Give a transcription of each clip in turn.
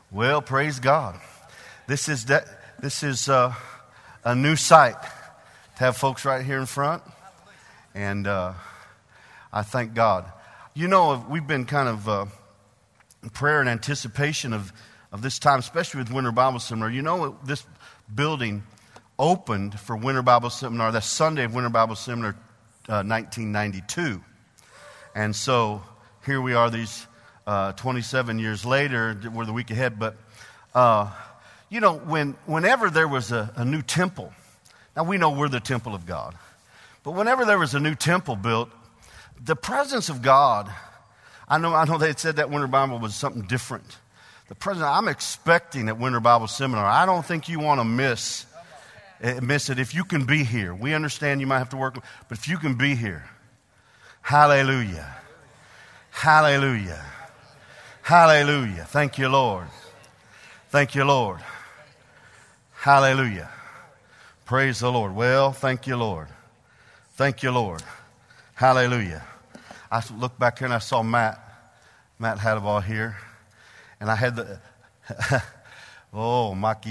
Well, praise God. This is a new sight to have folks right here in front, and I thank God. You know, we've been kind of in prayer and anticipation of this time, especially with Winter Bible Seminar. You know, this building opened for Winter Bible Seminar, that Sunday of Winter Bible Seminar 1992. And so here we are these 27 years later. We're the week ahead. But, you know, whenever there was a new temple, now we know we're the temple of God, but whenever there was a new temple built, the presence of God, I know they had said that Winter Bible was something different. The presence, I'm expecting at Winter Bible Seminar, I don't think you want to miss it if you can be here. We understand you might have to work, but if you can be here, hallelujah. Hallelujah. Hallelujah. Thank you, Lord. Thank you, Lord. Hallelujah. Praise the Lord. Well, thank you, Lord. Thank you, Lord. Hallelujah. I looked back here and I saw Matt. Matt had a ball here. And I had the... Oh,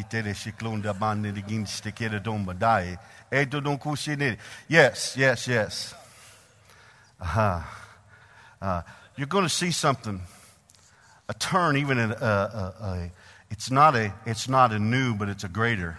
yes. You're going to see something, a turn, even in it's not a new, but it's a greater,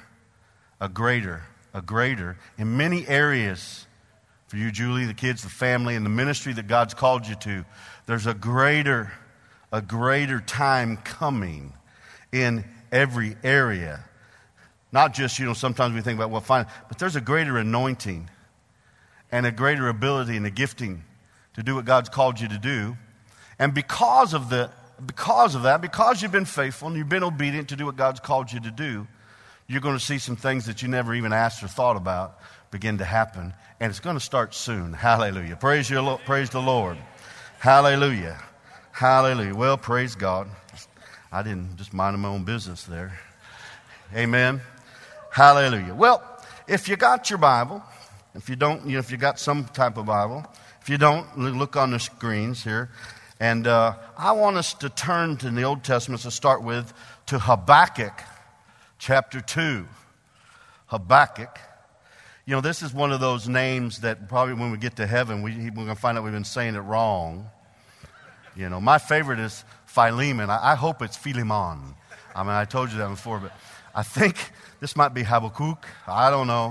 in many areas for you, Julie, the kids, the family, and the ministry that God's called you to. There's a greater time coming in every area. Not just, sometimes we think about, well, fine, but there's a greater anointing and a greater ability and a gifting to do what God's called you to do. And because of that, because you've been faithful and you've been obedient to do what God's called you to do, you're going to see some things that you never even asked or thought about begin to happen. And it's going to start soon. Hallelujah. Praise the Lord. Hallelujah. Hallelujah. Well, praise God. I didn't just mind my own business there. Amen. Hallelujah. Well, if you got your Bible, if you don't, if you got some type of Bible, if you don't, look on the screens here. And I want us to turn to the Old Testament to start with, to Habakkuk chapter 2. Habakkuk. This is one of those names that probably when we get to heaven, we're going to find out we've been saying it wrong. My favorite is Philemon. I hope it's Philemon. I told you that before, but I think this might be Habakkuk. I don't know.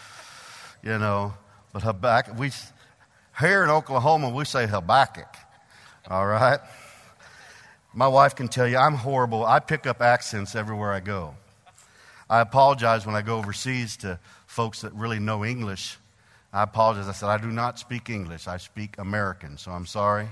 But Habakkuk, here in Oklahoma, we say Habakkuk. All right? My wife can tell you I'm horrible. I pick up accents everywhere I go. I apologize when I go overseas to folks that really know English. I apologize. I said, I do not speak English. I speak American, so I'm sorry.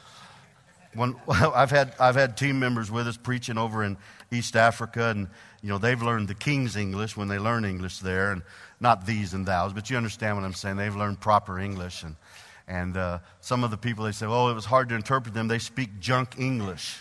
I've had team members with us preaching over in East Africa, and they've learned the King's English when they learn English there, and not these and thous, but you understand what I'm saying. They've learned proper English, and some of the people, they say, oh, it was hard to interpret them. They speak junk English.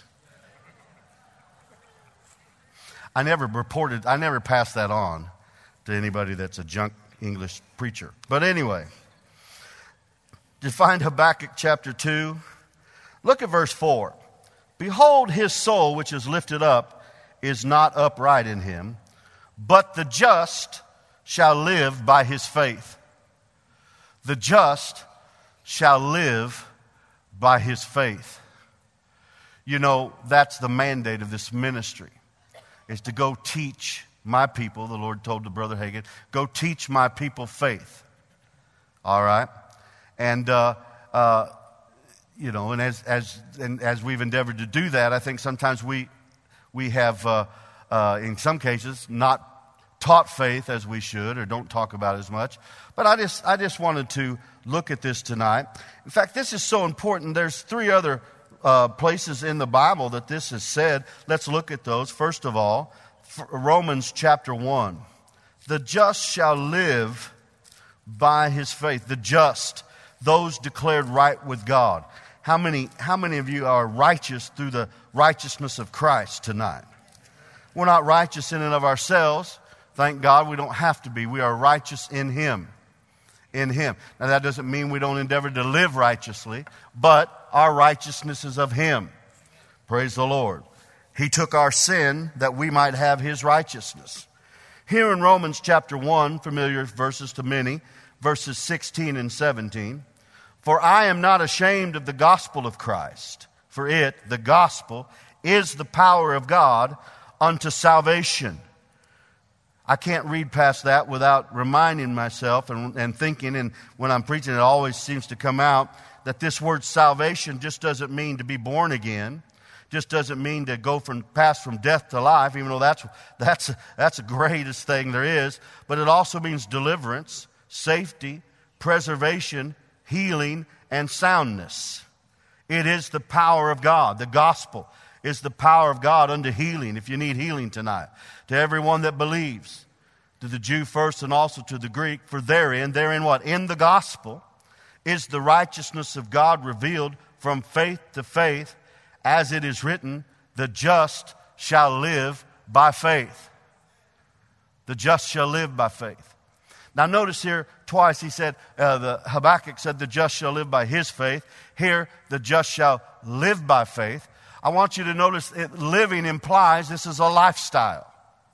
I never passed that on to anybody that's a junk English preacher. But anyway, you find Habakkuk chapter 2. Look at verse 4. Behold, his soul, which is lifted up, is not upright in him, but the just shall live by his faith. The just shall live by his faith. That's the mandate of this ministry, is to go teach my people, the Lord told to Brother Hagin, go teach my people faith. All right? And, and as we've endeavored to do that, I think sometimes we have, in some cases, not taught faith as we should, or don't talk about it as much. But I just wanted to look at this tonight. In fact, this is so important. There's 3 other places in the Bible that this is said. Let's look at those. First of all, Romans chapter 1. The just shall live by his faith. The just, those declared right with God. How many of you are righteous through the righteousness of Christ tonight? We're not righteous in and of ourselves. Thank God we don't have to be. We are righteous in Him. In Him. Now that doesn't mean we don't endeavor to live righteously, but our righteousness is of Him. Praise the Lord. He took our sin that we might have his righteousness. Here in Romans chapter 1, familiar verses to many, verses 16 and 17. For I am not ashamed of the gospel of Christ, for it, the gospel, is the power of God unto salvation. I can't read past that without reminding myself and thinking, and when I'm preaching it always seems to come out, that this word salvation just doesn't mean to be born again. Just doesn't mean to pass from death to life, even though that's the greatest thing there is. But it also means deliverance, safety, preservation, healing, and soundness. It is the power of God. The gospel is the power of God unto healing, if you need healing tonight. To everyone that believes, to the Jew first and also to the Greek, for therein what? In the gospel is the righteousness of God revealed from faith to faith, as it is written, the just shall live by faith. The just shall live by faith. Now notice here twice he said, the Habakkuk said the just shall live by his faith. Here, the just shall live by faith. I want you to notice living implies this is a lifestyle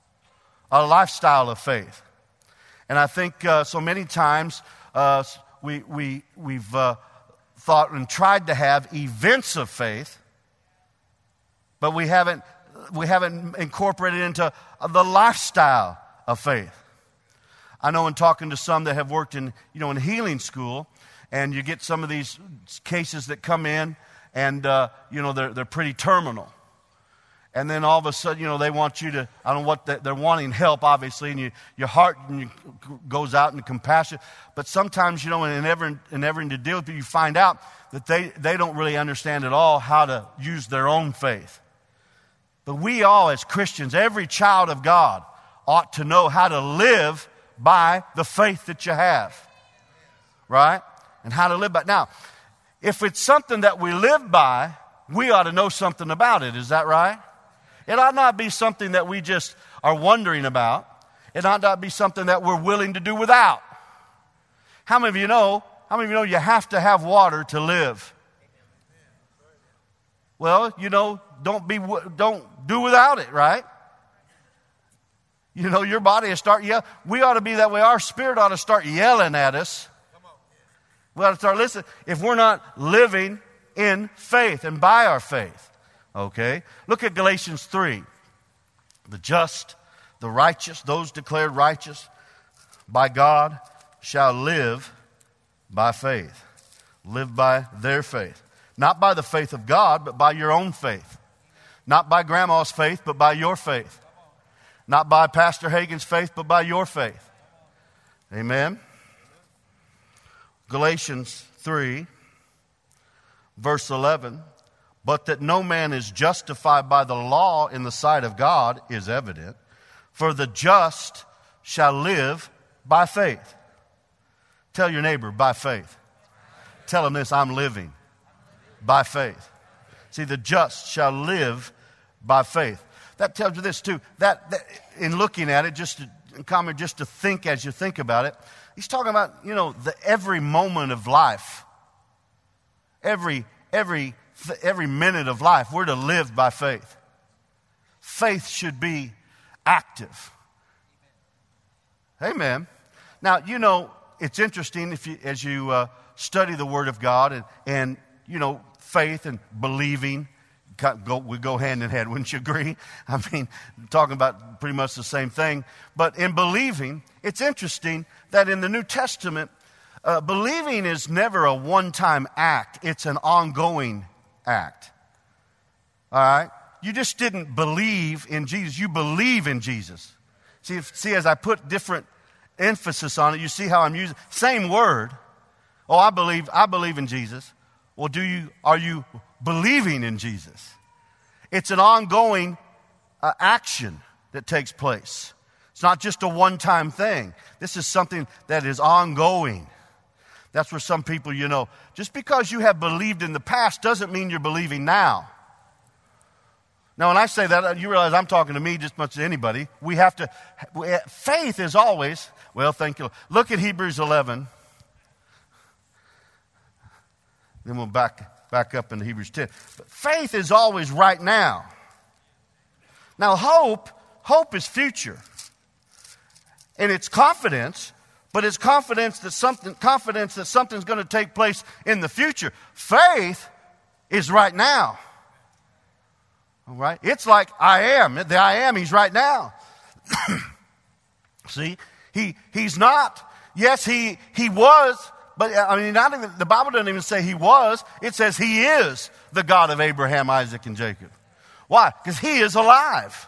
of faith. And I think so many times we've thought and tried to have events of faith, but we haven't incorporated into the lifestyle of faith. I know in talking to some that have worked in healing school, and you get some of these cases that come in, and they're pretty terminal. And then all of a sudden, they want you to, I don't know what, they're wanting help, obviously, and your heart goes out in compassion. But sometimes, in endeavoring to deal with it, you find out that they don't really understand at all how to use their own faith. But we all, as Christians, every child of God, ought to know how to live by the faith that you have. Right? And how to live by. Now, if it's something that we live by, we ought to know something about it. Is that right? It ought not be something that we just are wondering about. It ought not be something that we're willing to do without. How many of you know you have to have water to live? Well, don't do without it, right? Your body will start yelling. We ought to be that way. Our spirit ought to start yelling at us. We ought to start listening if we're not living in faith and by our faith. Okay? Look at Galatians 3. The just, the righteous, those declared righteous by God shall live by faith. Live by their faith. Not by the faith of God, but by your own faith. Not by grandma's faith, but by your faith. Not by Pastor Hagen's faith, but by your faith. Amen? Galatians 3, verse 11. But that no man is justified by the law in the sight of God is evident. For the just shall live by faith. Tell your neighbor, by faith. Tell him this, I'm living by faith. See, the just shall live by faith. That tells you this too. That in looking at it, just to think as you think about it, he's talking about, every moment of life. Every minute of life, we're to live by faith. Faith should be active. Amen. Now, it's interesting as you study the Word of God and faith and believing would go hand in hand, wouldn't you agree? I mean, talking about pretty much the same thing. But in believing, it's interesting that in the New Testament, believing is never a one-time act. It's an ongoing act. All right? You just didn't believe in Jesus. You believe in Jesus. See, as I put different emphasis on it, you see how I'm using same word. Oh, I believe in Jesus. Well, are you believing in Jesus? It's an ongoing action that takes place. It's not just a one-time thing. This is something that is ongoing. That's where some people, just because you have believed in the past doesn't mean you're believing now. Now, when I say that, you realize I'm talking to me just as much as anybody. Faith is always, thank you. Look at Hebrews 11. Then we'll back up into Hebrews 10. But faith is always right now. Now, hope is future. And it's confidence, but it's confidence that something's going to take place in the future. Faith is right now. All right? It's like I am. The I am, he's right now. See? He's not. Yes, he was, but I mean, not even the Bible doesn't even say he was. It says he is the God of Abraham, Isaac, and Jacob. Why? Because he is alive.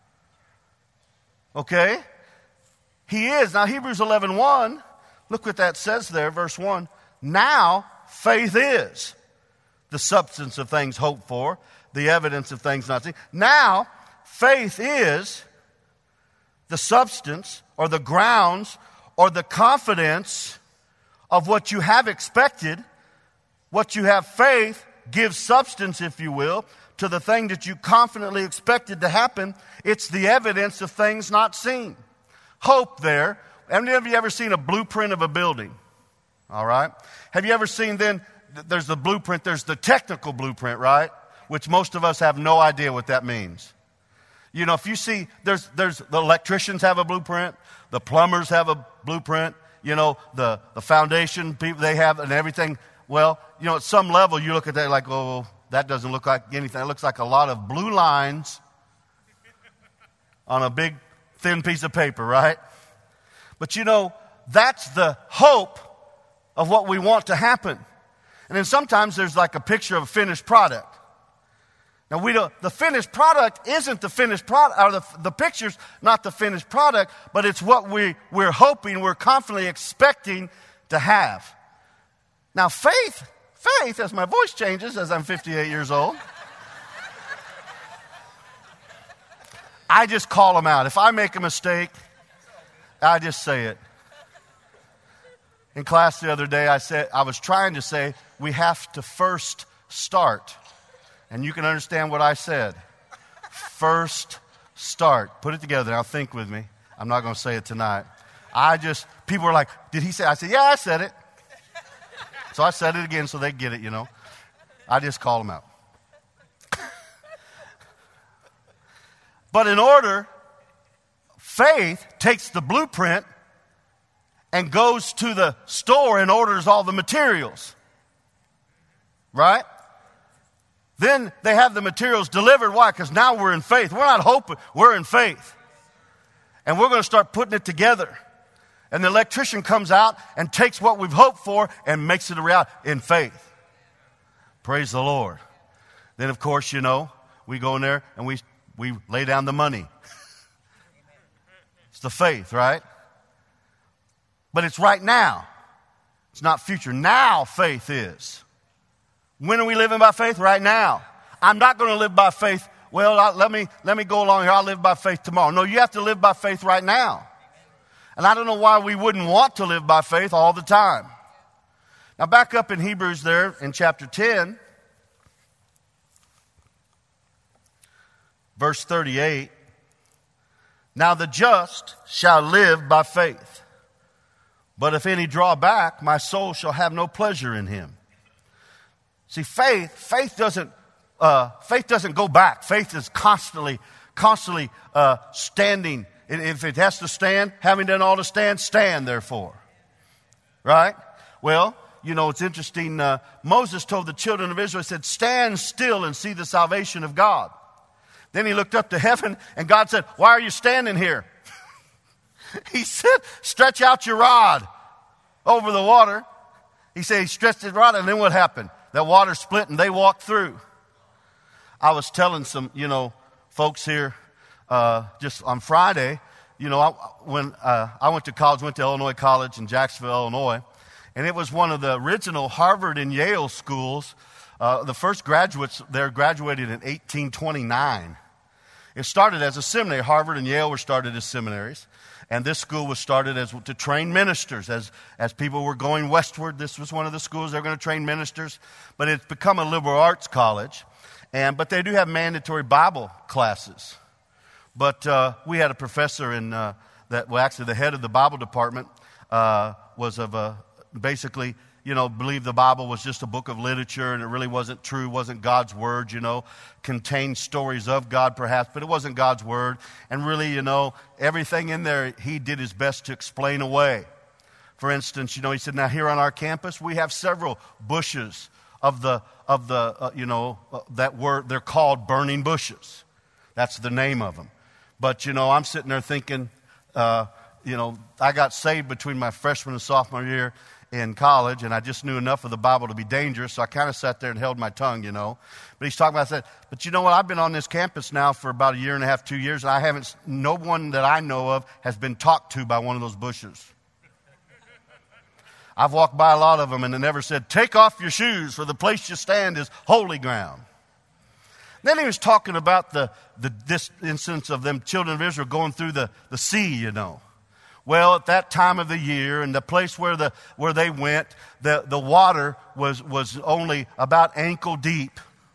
Okay? He is. Now, Hebrews 11:1, look what that says there, verse 1. Now, faith is the substance of things hoped for, the evidence of things not seen. Now, faith is the substance or the grounds or the confidence of what you have expected. What you have faith gives substance, if you will, to the thing that you confidently expected to happen. It's the evidence of things not seen. Hope there. Have you ever seen a blueprint of a building? All right. Have you ever seen then, there's the blueprint, there's the technical blueprint, right? Which most of us have no idea what that means. You know, if you see, there's the electricians have a blueprint, the plumbers have a blueprint, you know, the foundation people, they have, and everything. Well, you know, at some level you look at that like, oh, that doesn't look like anything. It looks like a lot of blue lines on a big thin piece of paper, right? But you know, that's the hope of what we want to happen. And then sometimes there's like a picture of a finished product. Now the finished product isn't the finished product, or the picture's not the finished product, but it's what we're hoping, we're confidently expecting to have. Now faith, as my voice changes as I'm 58 years old, I just call them out. If I make a mistake, I just say it. In class the other day, I was trying to say, we have to first start. And you can understand what I said. First start. Put it together. Now think with me. I'm not going to say it tonight. People were like, did he say? I said, yeah, I said it. So I said it again so they get it, you know. I just call them out. But faith takes the blueprint and goes to the store and orders all the materials. Right? Then they have the materials delivered. Why? Because now we're in faith. We're not hoping. We're in faith. And we're going to start putting it together. And the electrician comes out and takes what we've hoped for and makes it a reality in faith. Praise the Lord. Then, of course, you know, we go in there and we lay down the money. It's the faith, right? But it's right now. It's not future. Now faith is. When are we living by faith? Right now. I'm not going to live by faith. Well, let me go along here. I'll live by faith tomorrow. No, you have to live by faith right now. And I don't know why we wouldn't want to live by faith all the time. Now back up in Hebrews there in chapter 10, verse 38. Now the just shall live by faith. But if any draw back, my soul shall have no pleasure in him. See, faith doesn't go back. Faith is constantly standing. If it has to stand, having done all to stand therefore. Right? Well, you know, it's interesting. Moses told the children of Israel, he said, stand still and see the salvation of God. Then he looked up to heaven and God said, why are you standing here? He said, stretch out your rod over the water. He said he stretched his rod, and then what happened? That water split and they walked through. I was telling some, you know, folks here just on Friday, you know, when I went to college, went to Illinois College in Jacksonville, Illinois, and it was one of the original Harvard and Yale schools. The first graduates there graduated in 1829. It started as a seminary. Harvard and Yale were started as seminaries. And this school was started to train ministers. As people were going westward, this was one of the schools. They were going to train ministers. But it's become a liberal arts college. But they do have mandatory Bible classes. But we had a professor actually the head of the Bible department was of basically believed the Bible was just a book of literature and it really wasn't true, wasn't God's word, contained stories of God perhaps, but it wasn't God's word. And really, everything in there, he did his best to explain away. For instance, he said, now here on our campus, we have several bushes that were, they're called burning bushes. That's the name of them. But, I'm sitting there thinking, I got saved between my freshman and sophomore year in college, and I just knew enough of the Bible to be dangerous, so I kind of sat there and held my tongue, But he's talking about that. But you know what? I've been on this campus now for about a year and a half, 2 years, and no one that I know of has been talked to by one of those bushes. I've walked by a lot of them, and they never said, take off your shoes, for the place you stand is holy ground. Then he was talking about this instance of them children of Israel going through the sea, Well, at that time of the year and the place where they went, the water was only about ankle deep.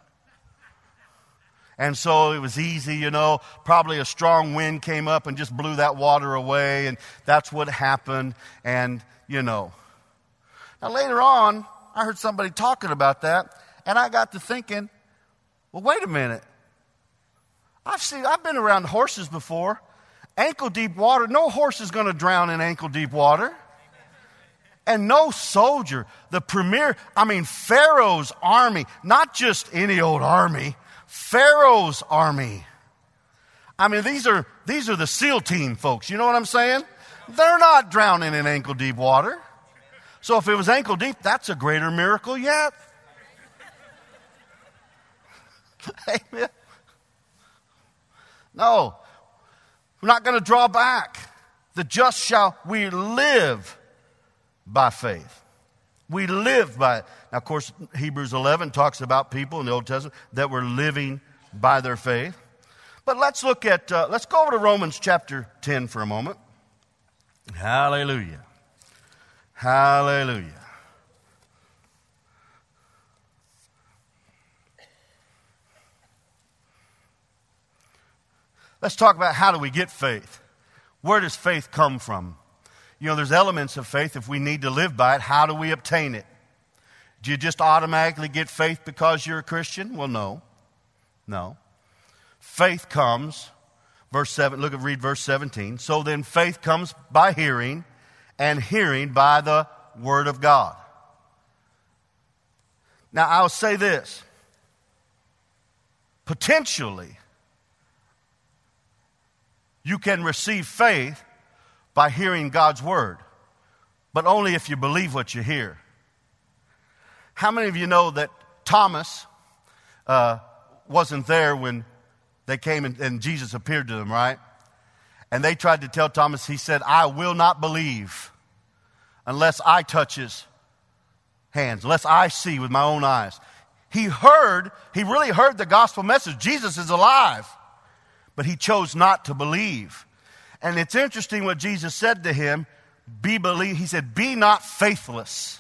And so it was easy, probably a strong wind came up and just blew that water away, and that's what happened. And, Now later on, I heard somebody talking about that, and I got to thinking, well, wait a minute. I've been around horses before. Ankle deep water, no horse is going to drown in ankle deep water. And no soldier, Pharaoh's army, not just any old army, Pharaoh's army. These are the SEAL team folks, you know what I'm saying? They're not drowning in ankle deep water. So if it was ankle deep, that's a greater miracle yet. Amen. No, we're not going to draw back. The just shall we live by faith. We live by it. Now, of course, Hebrews 11 talks about people in the Old Testament that were living by their faith. But let's go over to Romans chapter 10 for a moment. Hallelujah. Hallelujah. Let's talk about how do we get faith. Where does faith come from? There's elements of faith. If we need to live by it, how do we obtain it? Do you just automatically get faith because you're a Christian? Well, no. No. Faith comes, read verse 17. So then faith comes by hearing, and hearing by the word of God. Now, I'll say this. Potentially, you can receive faith by hearing God's word, but only if you believe what you hear. How many of you know that Thomas wasn't there when they came and Jesus appeared to them, right? And they tried to tell Thomas, he said, I will not believe unless I touch his hands, unless I see with my own eyes. He really heard the gospel message. Jesus is alive. But he chose not to believe. And it's interesting what Jesus said to him. He said, be not faithless.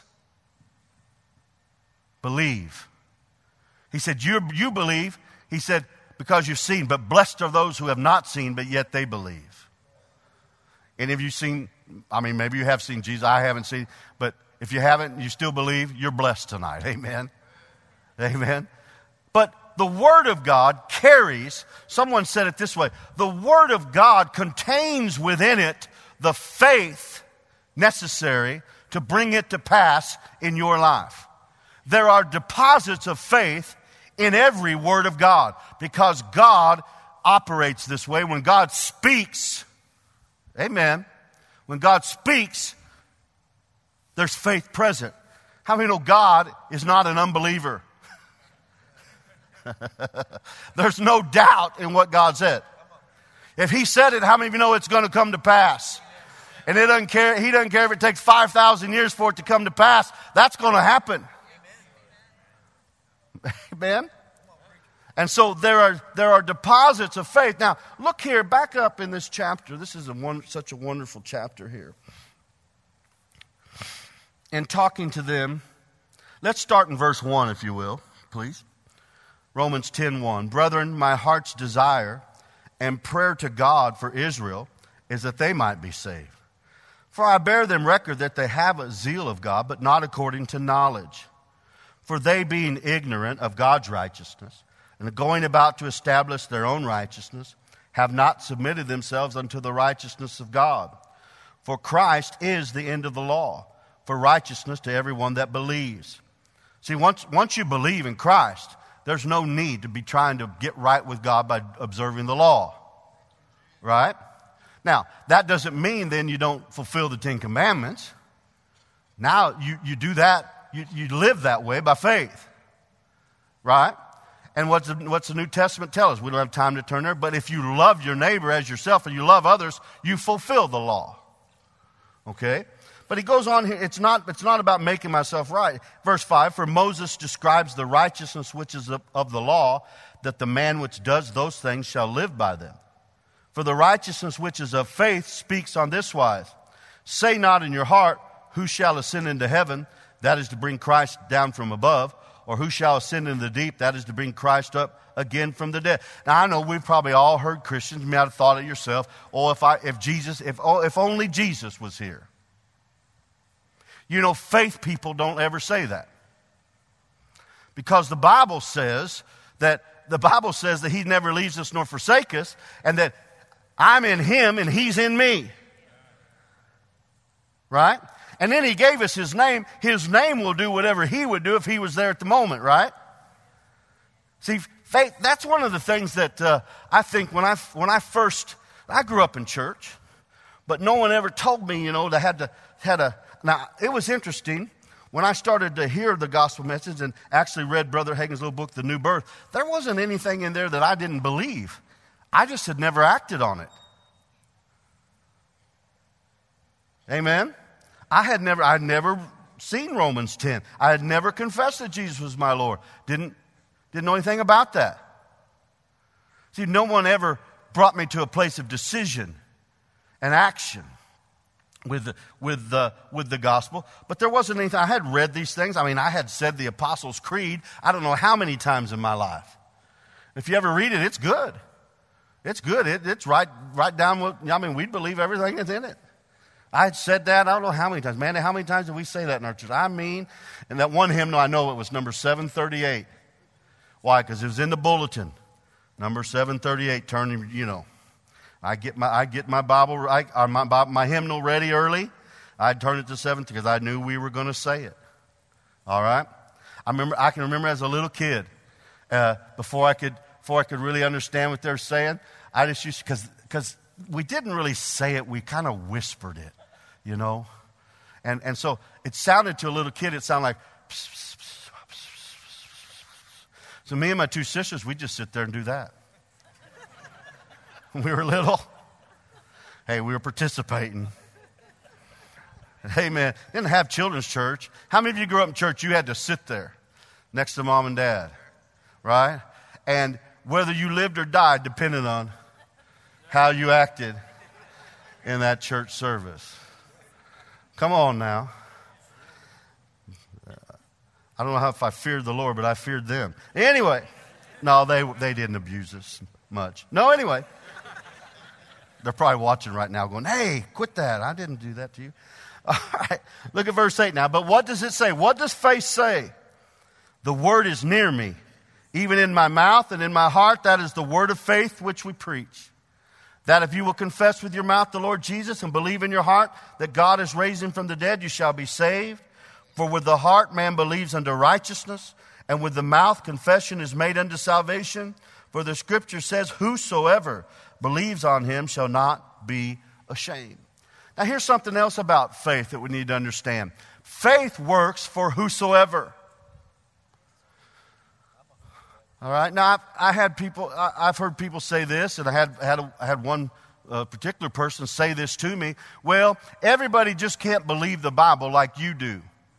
Believe. He said, you believe. He said, because you've seen. But blessed are those who have not seen, but yet they believe. Any of you seen, maybe you have seen Jesus. I haven't seen. But if you haven't, you still believe, you're blessed tonight. Amen. Amen. But the Word of God carries, someone said it this way, the Word of God contains within it the faith necessary to bring it to pass in your life. There are deposits of faith in every Word of God because God operates this way. When God speaks, amen, when God speaks, there's faith present. How many know God is not an unbeliever? There's no doubt in what God said. If he said it, how many of you know it's going to come to pass? And he doesn't care if it takes 5,000 years for it to come to pass. That's going to happen. Amen? And so there are deposits of faith. Now, look here, back up in this chapter. This is such a wonderful chapter here. In talking to them, let's start in verse 1, if you will, please. Romans 10:1. Brethren, my heart's desire and prayer to God for Israel is that they might be saved. For I bear them record that they have a zeal of God, but not according to knowledge. For they, being ignorant of God's righteousness, and going about to establish their own righteousness, have not submitted themselves unto the righteousness of God. For Christ is the end of the law, for righteousness to everyone that believes. See, once you believe in Christ, there's no need to be trying to get right with God by observing the law. Right? Now, that doesn't mean then you don't fulfill the Ten Commandments. Now, you do that, you live that way by faith. Right? And what's the New Testament tell us? We don't have time to turn there, but if you love your neighbor as yourself and you love others, you fulfill the law. Okay? But he goes on here, it's not about making myself right. Verse 5, for Moses describes the righteousness which is of the law, that the man which does those things shall live by them. For the righteousness which is of faith speaks on this wise. Say not in your heart, who shall ascend into heaven? That is to bring Christ down from above. Or who shall ascend into the deep? That is to bring Christ up again from the dead. Now I know we've probably all heard Christians, you may have thought it yourself, if only Jesus was here. You know, faith people don't ever say that. Because the Bible says that he never leaves us nor forsakes us, and that I'm in him and he's in me. Right? And then he gave us his name. His name will do whatever he would do if he was there at the moment, right? See, faith, that's one of the things that I think when I grew up in church, but no one ever told me, now it was interesting. When I started to hear the gospel message and actually read Brother Hagin's little book, The New Birth, there wasn't anything in there that I didn't believe. I just had never acted on it. Amen? I had never seen Romans 10. I had never confessed that Jesus was my Lord. Didn't know anything about that. See, no one ever brought me to a place of decision and action with the gospel. But there wasn't anything. I had read these things. I mean, I had said the Apostles' Creed I don't know how many times in my life. If you ever read it, it's good. It's good. It's right down what, we believe everything that's in it. I had said that, I don't know how many times. Man, how many times did we say that in our church? And that one hymnal, I know it was number 738. Why? Because it was in the bulletin. Number 738, I get my Bible, my hymnal ready early. I'd turn it to 7 because I knew we were going to say it. All right? I can remember as a little kid, before I could really understand what they're saying, I just used to, because we didn't really say it, we kind of whispered it. And so it sounded to a little kid, it sounded like pss, pss, pss, pss, pss. So me and my two sisters, we'd just sit there and do that. When we were little, hey, we were participating. Hey man, didn't have children's church. How many of you grew up in church, you had to sit there next to mom and dad, right? And whether you lived or died depended on how you acted in that church service. Come on now. I don't know if I feared the Lord, but I feared them. Anyway, no, they didn't abuse us much. No, anyway. They're probably watching right now going, hey, quit that. I didn't do that to you. All right, look at verse 8 now. But what does it say? What does faith say? The word is near me, even in my mouth and in my heart. That is the word of faith which we preach. That if you will confess with your mouth the Lord Jesus and believe in your heart that God has raised him from the dead, you shall be saved. For with the heart man believes unto righteousness, and with the mouth confession is made unto salvation. For the scripture says, whosoever believes on him shall not be ashamed. Now here's something else about faith that we need to understand. Faith works for whosoever. All right. Now I've heard people say this, and I had one particular person say this to me. Well, everybody just can't believe the Bible like you do.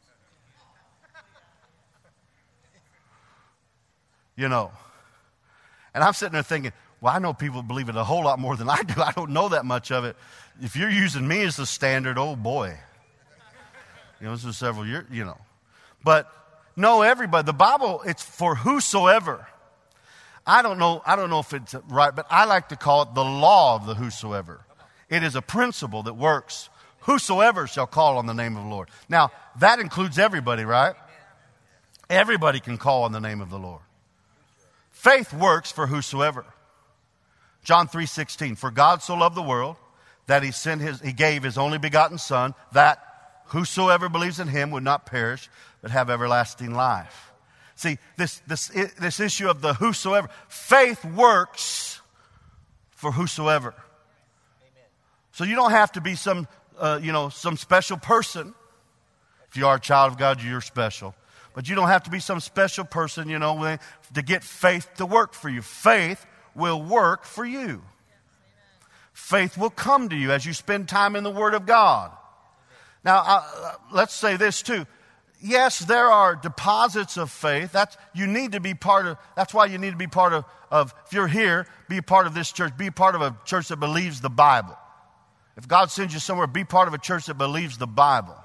And I'm sitting there thinking, well, I know people believe it a whole lot more than I do. I don't know that much of it. If you're using me as the standard, oh boy. This was several years, But no, everybody. The Bible, it's for whosoever. I don't know if it's right, but I like to call it the law of the whosoever. It is a principle that works whosoever shall call on the name of the Lord. Now, that includes everybody, right? Everybody can call on the name of the Lord. Faith works for whosoever. John 3:16, for God so loved the world that he gave his only begotten Son, that whosoever believes in him would not perish, but have everlasting life. See, this issue of the whosoever, faith works for whosoever. Amen. So you don't have to be some special person. If you are a child of God, you're special. But you don't have to be some special person, to get faith to work for you. Faith will work for you. Faith will come to you as you spend time in the Word of God. Now, let's say this too. Yes, there are deposits of faith. That's why you need to be part of, if you're here, be a part of this church. Be a part of a church that believes the Bible. If God sends you somewhere, be part of a church that believes the Bible.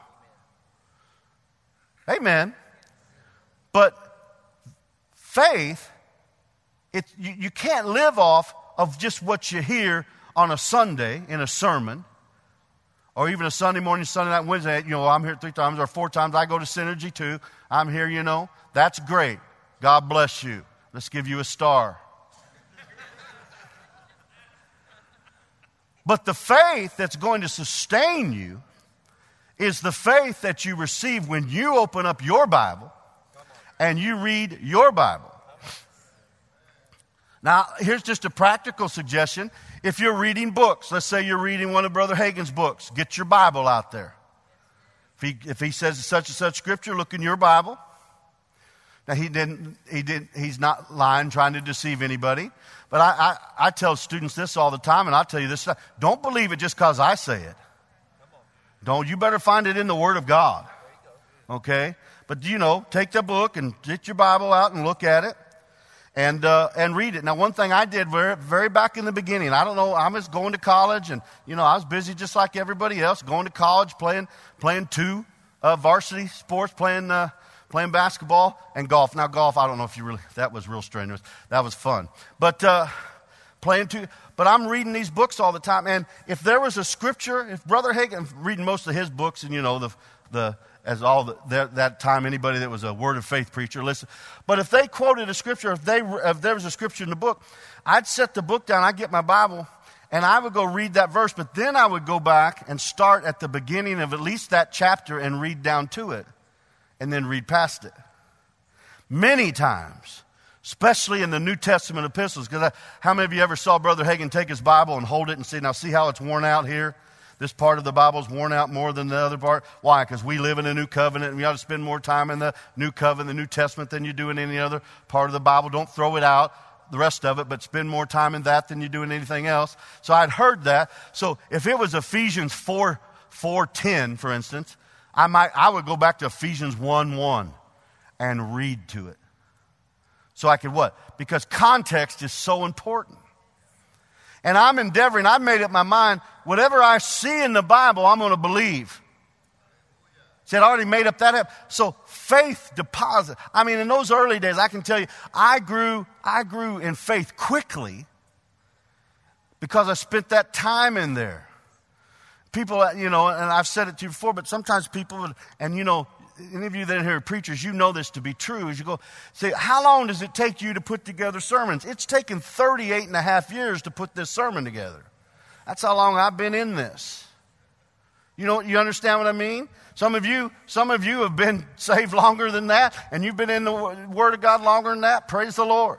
Amen. But faith, you can't live off of just what you hear on a Sunday in a sermon, or even a Sunday morning, Sunday night, Wednesday. I'm here 3 times or 4 times. I go to Synergy too. I'm here, That's great. God bless you. Let's give you a star. But the faith that's going to sustain you is the faith that you receive when you open up your Bible and you read your Bible. Now, here's just a practical suggestion. If you're reading books, let's say you're reading one of Brother Hagin's books, get your Bible out there. If he says such and such scripture, look in your Bible. Now, he's not lying, trying to deceive anybody. But I tell students this all the time, and I'll tell you this. Don't believe it just because I say it. You better find it in the Word of God. Okay? But, take the book and get your Bible out and look at it. And read it. Now, one thing I did very back in the beginning, I don't know, I was going to college, and I was busy just like everybody else, going to college, playing 2 varsity sports, playing basketball and golf. Now, golf, I don't know if that was real strenuous. That was fun. But but I'm reading these books all the time, and if there was a scripture, if Brother Hagin, I'm reading most of his books, and that time, anybody that was a Word of Faith preacher, listen. But if they quoted a scripture, if there was a scripture in the book, I'd set the book down, I'd get my Bible, and I would go read that verse. But then I would go back and start at the beginning of at least that chapter and read down to it, and then read past it. Many times, especially in the New Testament epistles, because how many of you ever saw Brother Hagin take his Bible and hold it and say, now see how it's worn out here? This part of the Bible's worn out more than the other part. Why? Because we live in a new covenant, and we ought to spend more time in the new covenant, the New Testament, than you do in any other part of the Bible. Don't throw it out, the rest of it, but spend more time in that than you do in anything else. So I'd heard that. So if it was Ephesians 4:10, for instance, I would go back to Ephesians 1:1 and read to it. So I could what? Because context is so important. And I've made up my mind, whatever I see in the Bible, I'm going to believe. See, I'd already made up that up. So faith deposit. In those early days, I can tell you, I grew in faith quickly because I spent that time in there. People, and I've said it to you before, but sometimes people would, any of you that are here preachers, you know this to be true. As you go, say, how long does it take you to put together sermons? It's taken 38 and a half years to put this sermon together. That's how long I've been in this. You understand what I mean? Some of you have been saved longer than that, and you've been in the Word of God longer than that. Praise the Lord.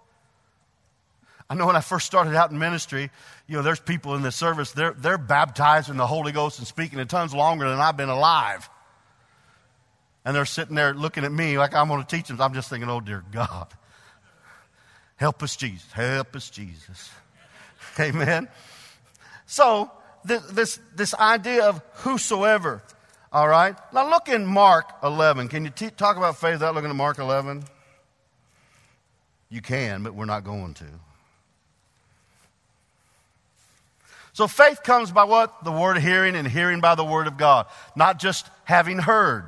I know when I first started out in ministry, there's people in the service, they're baptized in the Holy Ghost and speaking in tongues longer than I've been alive. And they're sitting there looking at me like I'm going to teach them. I'm just thinking, oh, dear God. Help us, Jesus. Help us, Jesus. Amen. So this idea of whosoever, all right? Now look in Mark 11. Can you talk about faith without looking at Mark 11? You can, but we're not going to. So faith comes by what? The word of hearing, and hearing by the word of God. Not just having heard.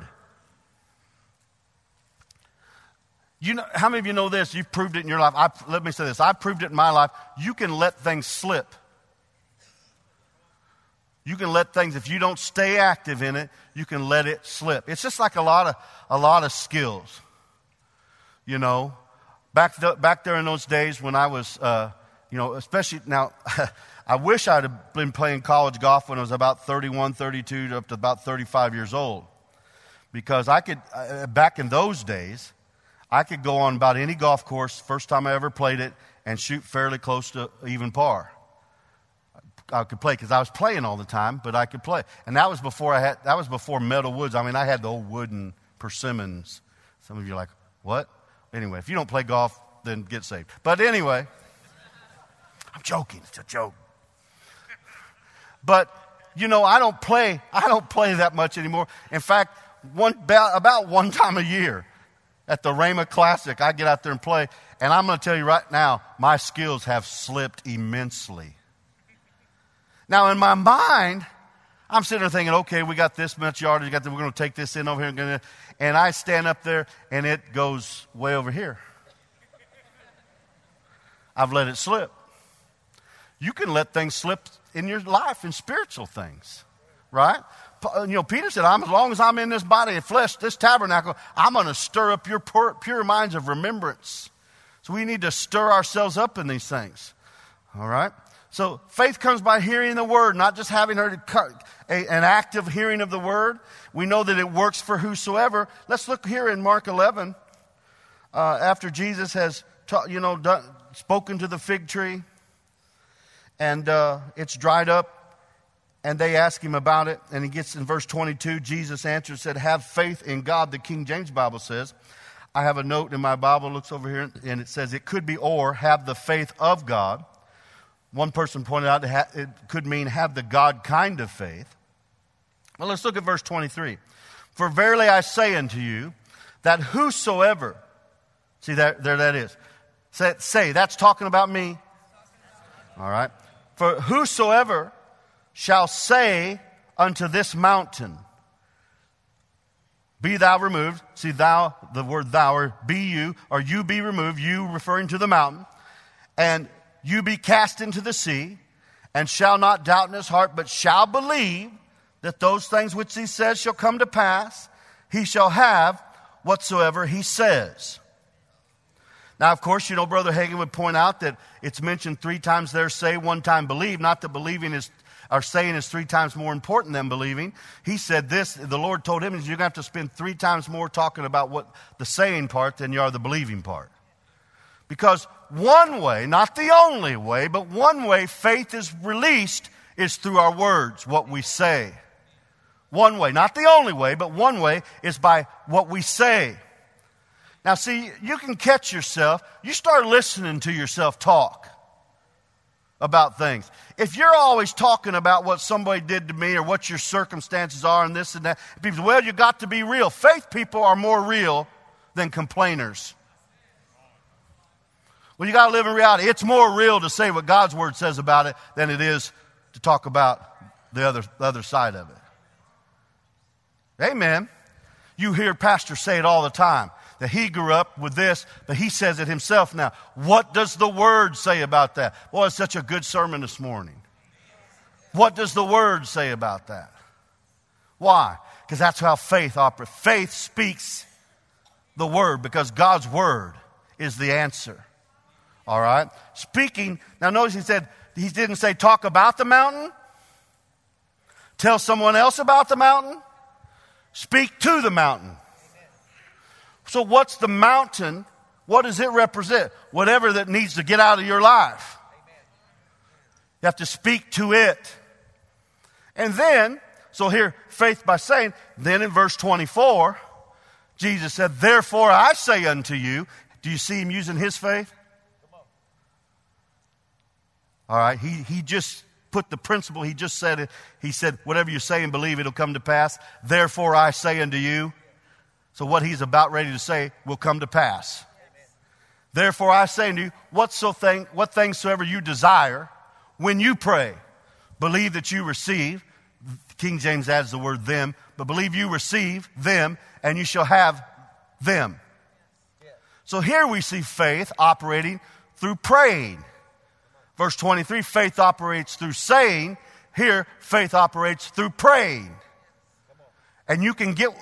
How many of you know this? You've proved it in your life. Let me say this. I've proved it in my life. You can let things slip. You can let things, if you don't stay active in it, you can let it slip. It's just like a lot of skills. You know, back there in those days when I was, especially now, I wish I'd have been playing college golf when I was about 31, 32, up to about 35 years old. Because I could, back in those days, I could go on about any golf course, first time I ever played it, and shoot fairly close to even par. I could play because I was playing all the time, but I could play. And that was before metal woods. I mean, I had the old wooden persimmons. Some of you are like, what? Anyway, if you don't play golf, then get saved. But anyway, I'm joking. It's a joke. But, I don't play that much anymore. In fact, about one time a year at the Rhema Classic, I get out there and play. And I'm going to tell you right now, my skills have slipped immensely. Now, in my mind, I'm sitting there thinking, okay, we got this much yardage, we're going to take this in over here. And I stand up there, and it goes way over here. I've let it slip. You can let things slip in your life, in spiritual things, right? Peter said, as long as I'm in this body of flesh, this tabernacle, I'm going to stir up your pure minds of remembrance. So we need to stir ourselves up in these things, all right? So faith comes by hearing the word, not just having an active hearing of the word. We know that it works for whosoever. Let's look here in Mark 11. After Jesus has spoken to the fig tree, and it's dried up, and they ask him about it, and he gets in verse 22. Jesus answered, said, "Have faith in God." The King James Bible says. I have a note in my Bible. Looks over here, and it says it could be or have the faith of God. One person pointed out it could mean have the God kind of faith. Well, let's look at verse 23. "For verily I say unto you, that whosoever," see there that is. Say, that's talking about me. All right. "For whosoever shall say unto this mountain, be thou removed." See, thou, the word thou, or be you, or you be removed, you referring to the mountain, "and you be cast into the sea, and shall not doubt in his heart, but shall believe that those things which he says shall come to pass, he shall have whatsoever he says." Now, of course, Brother Hagin would point out that it's mentioned 3 times there, say, 1 time believe. Not that believing or saying is 3 times more important than believing. He said this, the Lord told him, you're going to have to spend 3 times more talking about what the saying part than you are the believing part. Because one way, not the only way, but one way faith is released is through our words, what we say. One way, not the only way, but one way is by what we say. Now see, you can catch yourself. You start listening to yourself talk about things. If you're always talking about what somebody did to me or what your circumstances are and this and that, people say, well, you got to be real. Faith people are more real than complainers. Well, you got to live in reality. It's more real to say what God's word says about it than it is to talk about the other side of it. Amen. You hear pastors say it all the time, that he grew up with this, but he says it himself now. What does the word say about that? Boy, it's such a good sermon this morning. What does the word say about that? Why? Because that's how faith operates. Faith speaks the word because God's word is the answer. All right? Speaking, now notice he didn't say talk about the mountain. Tell someone else about the mountain. Speak to the mountain. So what's the mountain? What does it represent? Whatever that needs to get out of your life. You have to speak to it. And then, so here, faith by saying, then in verse 24, Jesus said, therefore I say unto you, do you see him using his faith? All right, he just put the principle, he just said it. He said, whatever you say and believe, it'll come to pass. Therefore I say unto you. So what he's about ready to say will come to pass. Therefore I say unto you, what things soever you desire, when you pray, believe that you receive. King James adds the word them, but believe you receive them, and you shall have them. So here we see faith operating through praying. Verse 23, faith operates through saying. Here, faith operates through praying. And you can get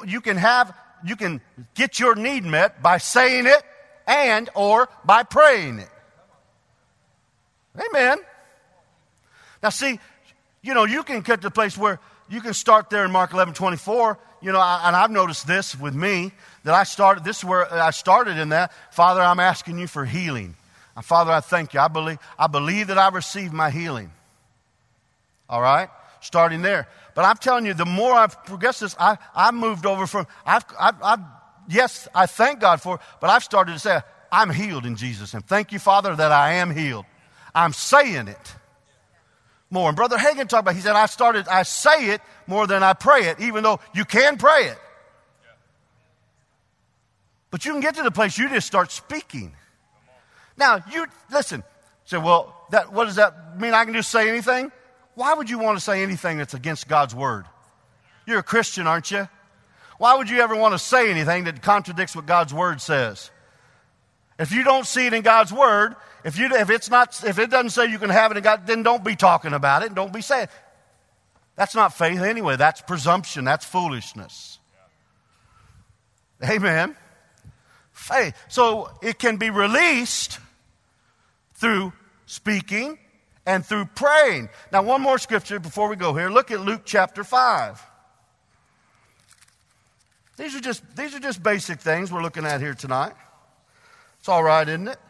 your need met by saying it and or by praying it. Amen. Now see, you can get to the place where you can start there in Mark 11:24. And I've noticed this with me, that this is where I started in that. Father, I'm asking you for healing. Father, I thank you. I believe that I received my healing. All right? Starting there. But I'm telling you, the more I've progressed this, I've moved over from, yes, I thank God for it, but I've started to say, I'm healed in Jesus' name. Thank you, Father, that I am healed. I'm saying it more. And Brother Hagin talked about, he said, I say it more than I pray it, even though you can pray it. But you can get to the place you just start speaking. Now, listen, say, well, what does that mean? I can just say anything? Why would you want to say anything that's against God's word? You're a Christian, aren't you? Why would you ever want to say anything that contradicts what God's word says? If you don't see it in God's word, if it doesn't say you can have it in God, then don't be talking about it and don't be saying it. That's not faith anyway. That's presumption. That's foolishness. Amen. Faith. So it can be released through speaking and through praying. Now, one more scripture before we go here. Look at Luke chapter 5. These are just basic things we're looking at here tonight. It's all right, isn't it?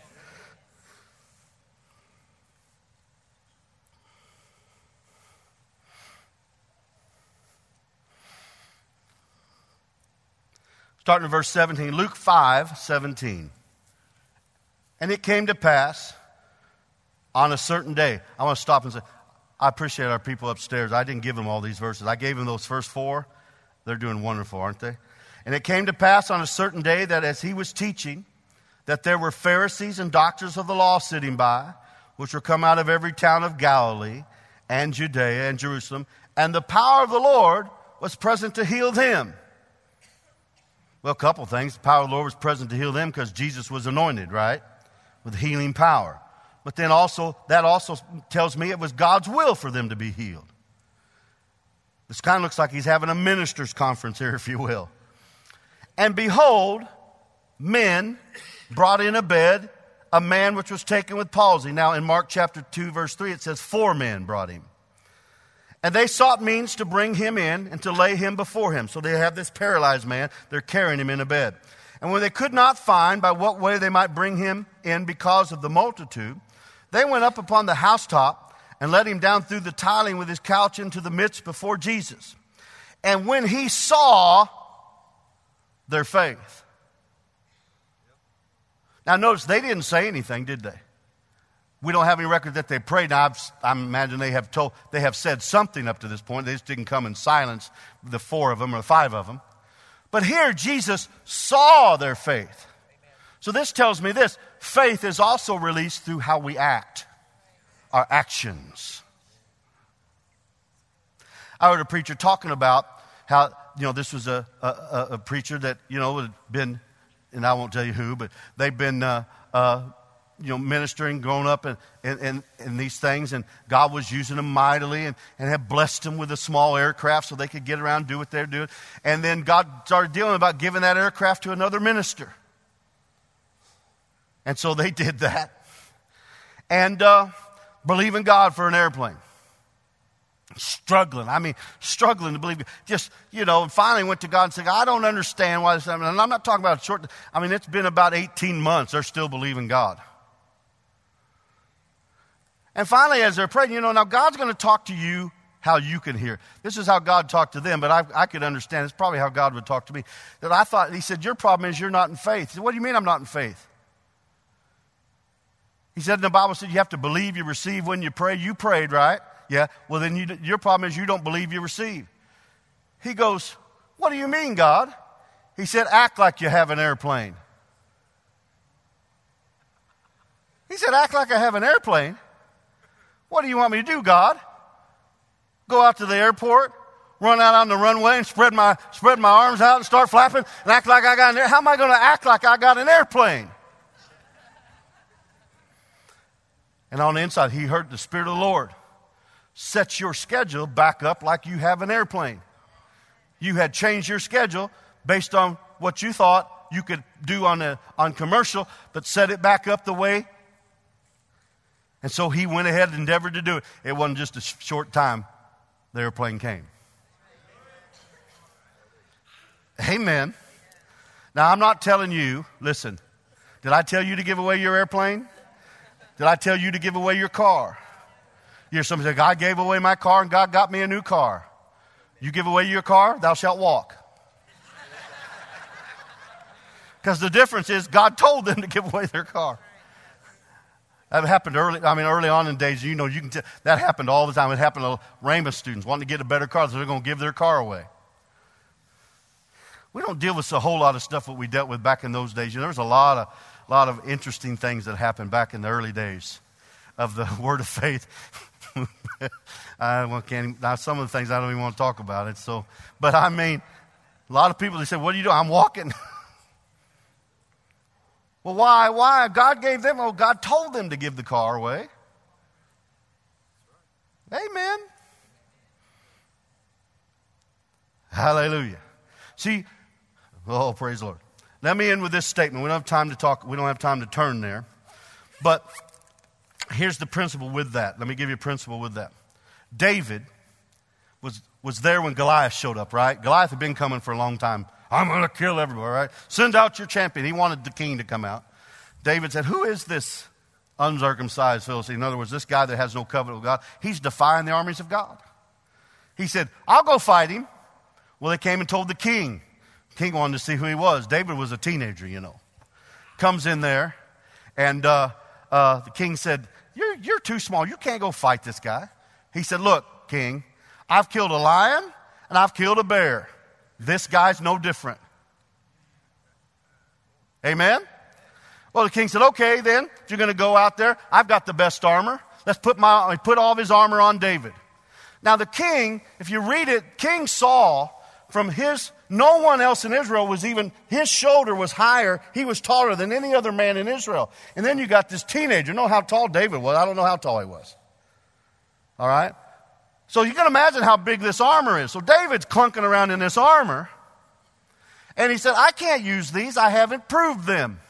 Starting in verse 17, Luke 5:17. And it came to pass on a certain day. I want to stop and say, I appreciate our people upstairs. I didn't give them all these verses. I gave them those first 4. They're doing wonderful, aren't they? And it came to pass on a certain day that as he was teaching, that there were Pharisees and doctors of the law sitting by, which were come out of every town of Galilee and Judea and Jerusalem, and the power of the Lord was present to heal them. Well, a couple things. The power of the Lord was present to heal them because Jesus was anointed, right? With healing power. But then that also tells me it was God's will for them to be healed. This kind of looks like he's having a minister's conference here, if you will. And behold, men brought in a bed a man which was taken with palsy. Now in Mark chapter 2 verse 3 it says 4 men brought him. And they sought means to bring him in and to lay him before him. So they have this paralyzed man. They're carrying him in a bed. And when they could not find by what way they might bring him in because of the multitude, they went up upon the housetop and let him down through the tiling with his couch into the midst before Jesus. And when he saw their faith. Now notice, they didn't say anything, did they? We don't have any record that they prayed. Now, I imagine they have said something up to this point. They just didn't come in silence, the 4 of them or 5 of them. But here, Jesus saw their faith. So this tells me this. Faith is also released through how we act, our actions. I heard a preacher talking about how, this was a preacher that, had been, and I won't tell you who, but they've been, ministering, growing up in these things, and God was using them mightily and had blessed them with a small aircraft so they could get around and do what they're doing. And then God started dealing about giving that aircraft to another minister. And so they did that. And believing God for an airplane. Struggling to believe. Just, and finally went to God and said, I don't understand why this happened. And I'm not talking about it's been about 18 months. They're still believing God. And finally, as they're praying, now God's going to talk to you how you can hear. This is how God talked to them, but I could understand. It's probably how God would talk to me. That I thought, he said, your problem is you're not in faith. He said, what do you mean I'm not in faith? He said, the Bible said you have to believe you receive when you pray. You prayed, right? Yeah. Well, then your problem is you don't believe you receive. He goes, what do you mean, God? He said, act like you have an airplane. He said, act like I have an airplane? What do you want me to do, God? Go out to the airport, run out on the runway and spread my arms out and start flapping and act like I got an airplane? How am I going to act like I got an airplane? And on the inside, he heard the Spirit of the Lord set your schedule back up like you have an airplane. You had changed your schedule based on what you thought you could do on commercial, but set it back up the way. And so he went ahead and endeavored to do it. It wasn't just a short time the airplane came. Amen. Now, I'm not telling you, listen, did I tell you to give away your airplane? Did I tell you to give away your car? You hear somebody say, God gave away my car and God got me a new car. You give away your car, thou shalt walk. Because the difference is God told them to give away their car. That happened early on in days, you can tell, that happened all the time. It happened to Rhema students wanting to get a better car, so they're going to give their car away. We don't deal with a whole lot of stuff that we dealt with back in those days. There was a lot of interesting things that happened back in the early days of the word of faith. Some of the things I don't even want to talk about it. But I mean, a lot of people, they say, what are you doing? I'm walking. Well, why? God gave them, God told them to give the car away. Amen. Hallelujah. See, praise the Lord. Let me end with this statement. We don't have time to talk. We don't have time to turn there. But here's the principle with that. Let me give you a principle with that. David was there when Goliath showed up, right? Goliath had been coming for a long time. I'm going to kill everybody, right? Send out your champion. He wanted the king to come out. David said, who is this uncircumcised Philistine? In other words, this guy that has no covenant with God. He's defying the armies of God. He said, I'll go fight him. Well, they came and told the king. The king wanted to see who he was. David was a teenager, Comes in there, and the king said, you're too small. You can't go fight this guy. He said, look, king, I've killed a lion and I've killed a bear. This guy's no different. Amen? Well, the king said, okay, then, if you're going to go out there, I've got the best armor. Let's put all of his armor on David. Now, the king, if you read it, King Saul, no one else in Israel his shoulder was higher. He was taller than any other man in Israel. And then you got this teenager. Know how tall David was? I don't know how tall he was. All right? So you can imagine how big this armor is. So David's clunking around in this armor. And he said, I can't use these. I haven't proved them.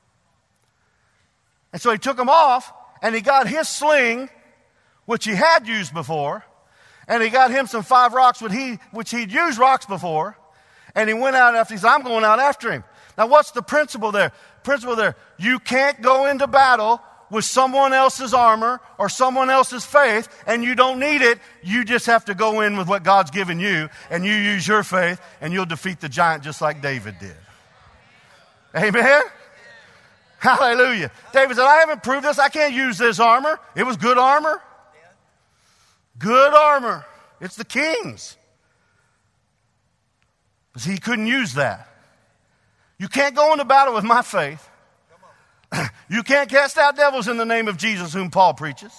And so he took them off, and he got his sling, which he had used before, and he got him some 5 rocks, which he'd used rocks before, and he went out after. He said, I'm going out after him. Now, what's the principle there? You can't go into battle with someone else's armor or someone else's faith, and you don't need it. You just have to go in with what God's given you, and you use your faith, and you'll defeat the giant just like David did. Amen? Hallelujah. David said, I haven't proved this. I can't use this armor. It was good armor. Good armor. It's the king's. But he couldn't use that. You can't go into battle with my faith. You can't cast out devils in the name of Jesus, whom Paul preaches.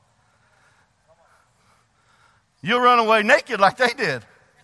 You'll run away naked like they did.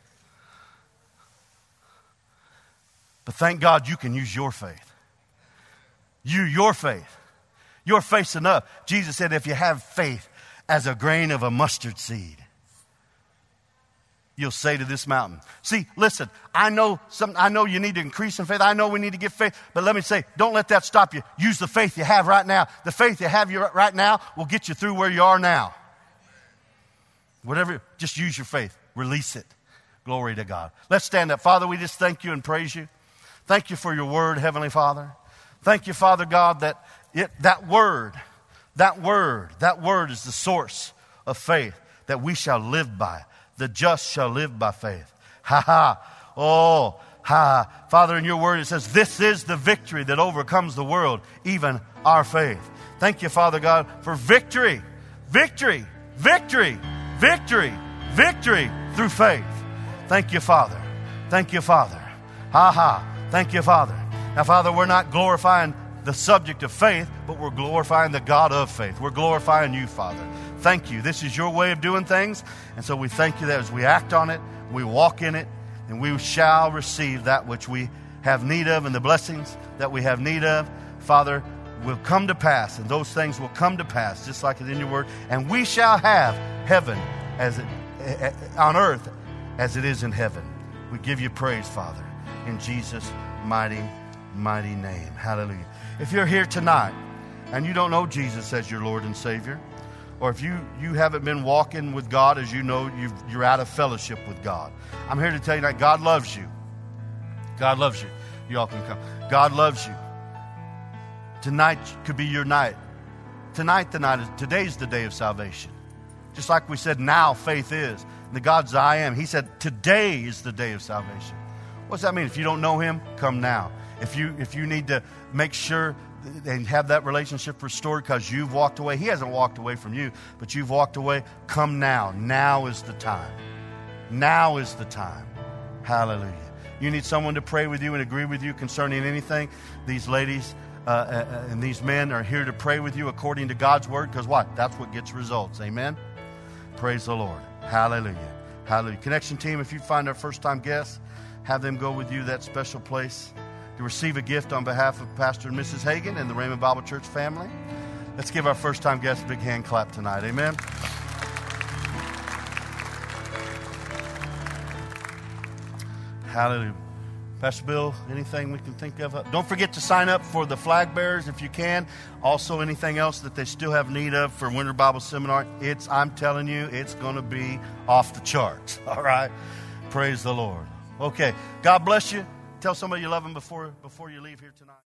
But thank God you can use your faith. Your faith. Your faith's enough. Jesus said, if you have faith as a grain of a mustard seed, you'll say to this mountain. See, listen, I know you need to increase in faith. I know we need to get faith. But let me say, don't let that stop you. Use the faith you have right now. The faith you have right now will get you through where you are now. Whatever, just use your faith. Release it. Glory to God. Let's stand up. Father, we just thank you and praise you. Thank you for your word, Heavenly Father. Thank you, Father God, that word is the source of faith that we shall live by. The just shall live by faith. Ha ha. Oh, ha. Father, in your word it says, this is the victory that overcomes the world, even our faith. Thank you, Father God, for victory. Victory. Victory. Victory. Victory through faith. Thank you, Father. Thank you, Father. Ha ha. Thank you, Father. Now, Father, we're not glorifying the subject of faith, but we're glorifying the God of faith. We're glorifying you, Father. Thank you. This is your way of doing things. And so we thank you that as we act on it, we walk in it, and we shall receive that which we have need of and the blessings that we have need of. Father, will come to pass, and those things will come to pass, just like it in your word. And we shall have heaven as it, on earth as it is in heaven. We give you praise, Father, in Jesus' mighty, mighty name. Hallelujah. If you're here tonight and you don't know Jesus as your Lord and Savior, or if you haven't been walking with God as you know you're out of fellowship with God, I'm here to tell you that God loves you. God loves you. You all can come. God loves you. Tonight could be your night. Today's the day of salvation. Just like we said, now faith is. The God's I am. He said, today is the day of salvation. What's that mean? If you don't know Him, come now. If you need to make sure and have that relationship restored because you've walked away. He hasn't walked away from you, but you've walked away. Come now. Now is the time. Now is the time. Hallelujah. You need someone to pray with you and agree with you concerning anything. These ladies and these men are here to pray with you according to God's word, because what? That's what gets results. Amen? Praise the Lord. Hallelujah. Hallelujah. Connection team, if you find our first-time guests, have them go with you to that special place to receive a gift on behalf of Pastor and Mrs. Hagan and the Raymond Bible Church family. Let's give our first-time guests a big hand clap tonight. Amen? Hallelujah. Pastor Bill, anything we can think of? Don't forget to sign up for the flag bearers if you can. Also, anything else that they still have need of for Winter Bible Seminar. I'm telling you, it's going to be off the charts. All right? Praise the Lord. Okay. God bless you. Tell somebody you love them before you leave here tonight.